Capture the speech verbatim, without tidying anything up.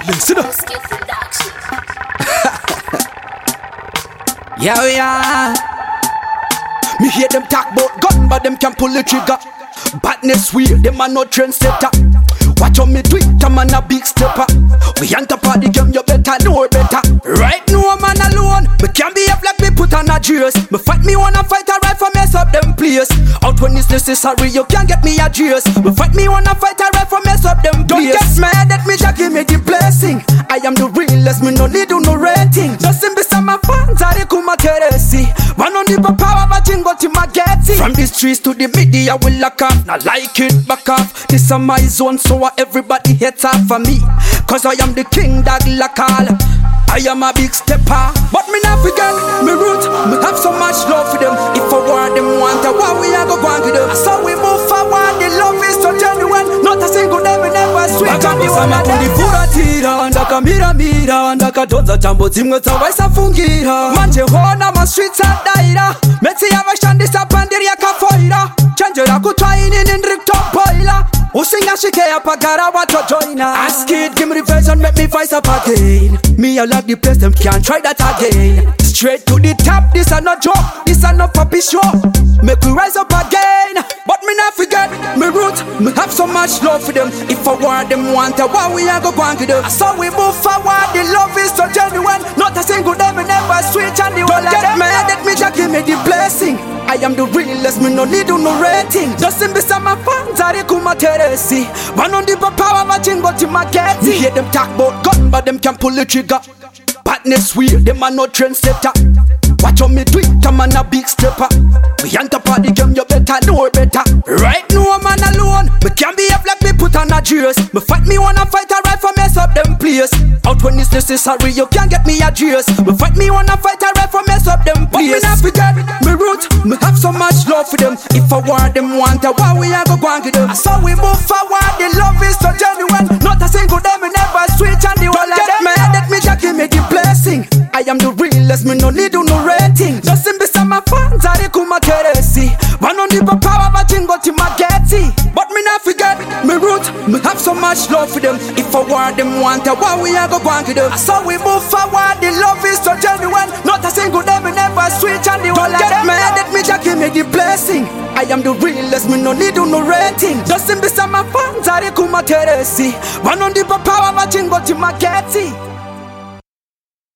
Listen up. Yeah, yeah. Me hear them talk about gun, but them can't pull the trigger. Badness weird, them are no trendsetter. Watch how me do it, I'm a big stepper. We on top of the game, you better know better. Right now I'm man alone, me can't be up like me put on a dress. Me fight me wanna fight a right for mess up them place. Out when it's necessary, you can't get me a dress. Me fight me wanna fight a right for mess up them place. Don't get mad at me, just give me the blessing. I am the realest, me no need do no rating. Just in beside my fans, I come a teresi. Man on the power, but you got to my getty. From the streets to the media, will lock off. Not like it, back off. This is my zone, so everybody hates off for me. Cause I am the king, dog like all. I am a big stepper, but me not forget me root. Me have so much love for them. If I want them want a war, we are go go and get them. So we move forward, the love is so genuine. Not a single day we never switch on the one of them. Furatira, ndaka mira mira, ndaka donza jambo zimwe tawaisa fungira. Manje hona ma streets are daira. Meti ya vashandi sapandiri ya kafoira. Chanjera kutwaini nindrik top boiler. Usinga shike ya pagara wato joiner. Ask it, give me revenge and make me voice up again. Me I love the place, them can't try that again. Straight to the top, this a no joke, this a no puppy show. Make we rise up again, but me not forget me root. Me have so much love for them. If I want them want a war, we a go go and get them. So we move forward, the love is so genuine. Not a single day me never switch on the one. Don't get mad at me, just give me the blessing. I am the realest, me no need do no rating. Just in beside my fans, I come a teresi. Man on the power, my chin got to my get. Me hear them talk about gun, but them can't pull the trigger. Badness weird, them are no trendsetter. Watch how me do it, I'm a big stepper. We on top of the game, you better know better. Right now I'm man alone, me can't be up like me put on a dress. Me fight me wanna fight a right for mess up them place. Out when it's necessary, you can't get me a dress. Me fight me wanna fight a right for mess up them place. But me not forget me root, me have so much love for them. If I want them want a war, we a go go and get them. So we move forward, the love is so genuine. Not a single day me never switch on the one. Get mad at me, just give me the blessing. I am the realest, me no need do no rating. Just in beside my fans, I come a teresi. Man on the power, but you got to my getty. But me not forget me root, me have so much love for them. If I want them want a war, we a go go and get them. So we move forward, the love is so genuine. Not a single day me never switch on the one. Don't get mad at me, just give me the blessing. I am the realest, me no need do no rating. Just in beside my fans, I come a teresi. Man on the power, but you got to my getty.